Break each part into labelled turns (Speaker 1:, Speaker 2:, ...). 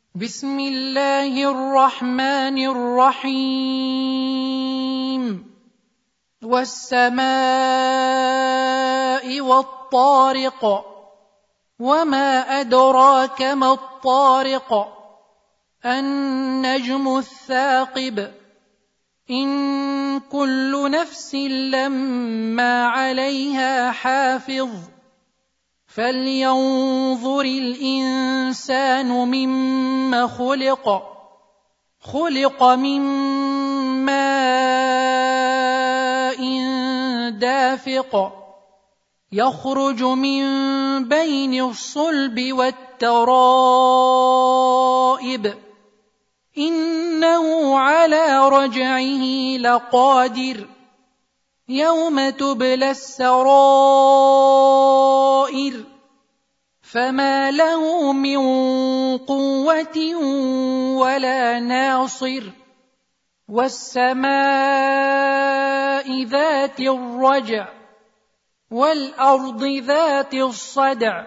Speaker 1: بسم الله الرحمن الرحيم والسماء والطارق وما أدراك ما الطارق النجم الثاقب إن كل نفس لما عليها حافظ فلينظر الإنسان مما خلق من ماء دافق يخرج من بين الصلب والترائب إنه على رجعه لقادر يوم تبلى السرائر فما له من قوة ولا ناصر والسماء ذات الرجع والأرض ذات الصدع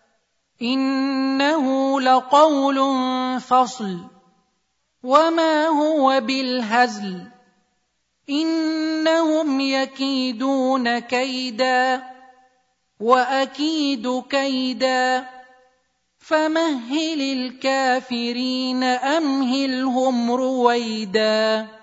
Speaker 1: إنه لقول فصل وما هو بالهزل إنهم يكيدون كيدا وأكيد كيدا فمهل الكافرين أمهلهم رويدا